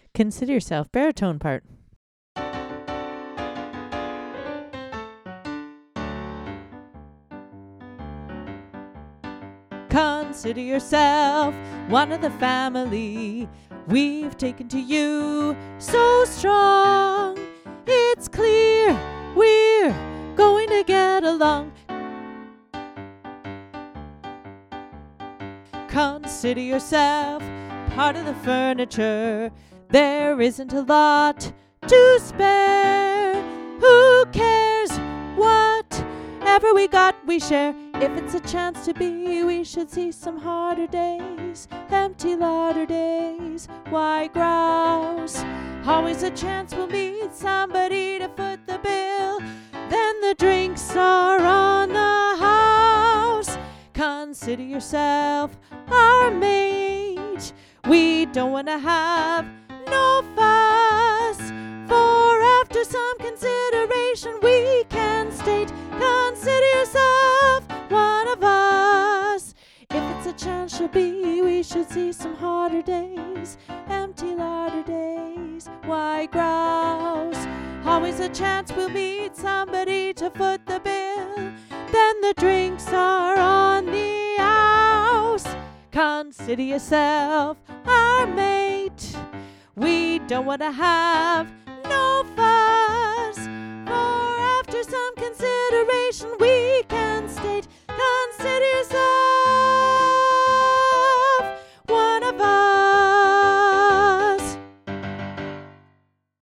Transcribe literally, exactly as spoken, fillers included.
Consider yourself baritone part. Consider yourself one of the family. We've taken to you so strong. It's clear we're going to get along. Consider yourself part of the furniture. There isn't a lot to spare. Who cares? Whatever we got, we share. If it's a chance to be, we should see some harder days. Empty larder days. Why grouse? Always a chance we'll meet somebody to foot the bill. Then the drinks are on the house. Consider yourself our mate. We don't want to have no fuss. For after some consideration, we can state, consider yourself one of us. If it's a chance she'll be, we should see some harder days. Empty larder days. Why grouse? Always a chance we'll meet somebody to foot the bill. Then the drinks are on the house. Consider yourself our mate. We don't want to have no fuss. For after some consideration, we can